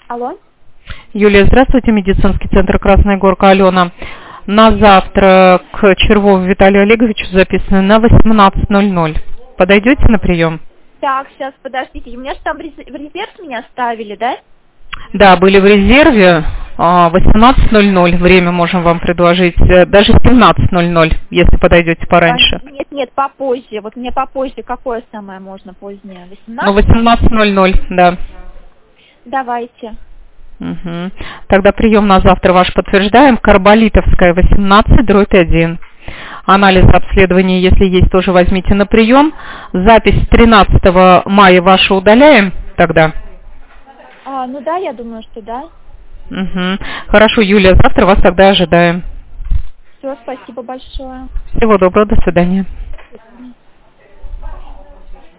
Алло. Юлия, здравствуйте, медицинский центр «Красная Горка», Алена. На завтра к Червову Виталию Олеговичу записано на 18:00. Подойдете на прием? Так, сейчас, подождите. У меня же там в резерв меня ставили, да? Да, были в резерве. 18:00 время можем вам предложить. Даже 17:00, если подойдете пораньше. Нет, попозже. Вот мне попозже. Какое самое можно позднее? 18? Ну, 18:00, да. Давайте. Угу. Тогда прием на завтра ваш подтверждаем. Карболитовская, 18/1. Анализ обследования, если есть, тоже возьмите на прием. Запись 13 мая вашу удаляем тогда? Ну да, я думаю, что да. Угу. Хорошо, Юлия, завтра вас тогда ожидаем. Все, спасибо большое. Всего доброго, до свидания.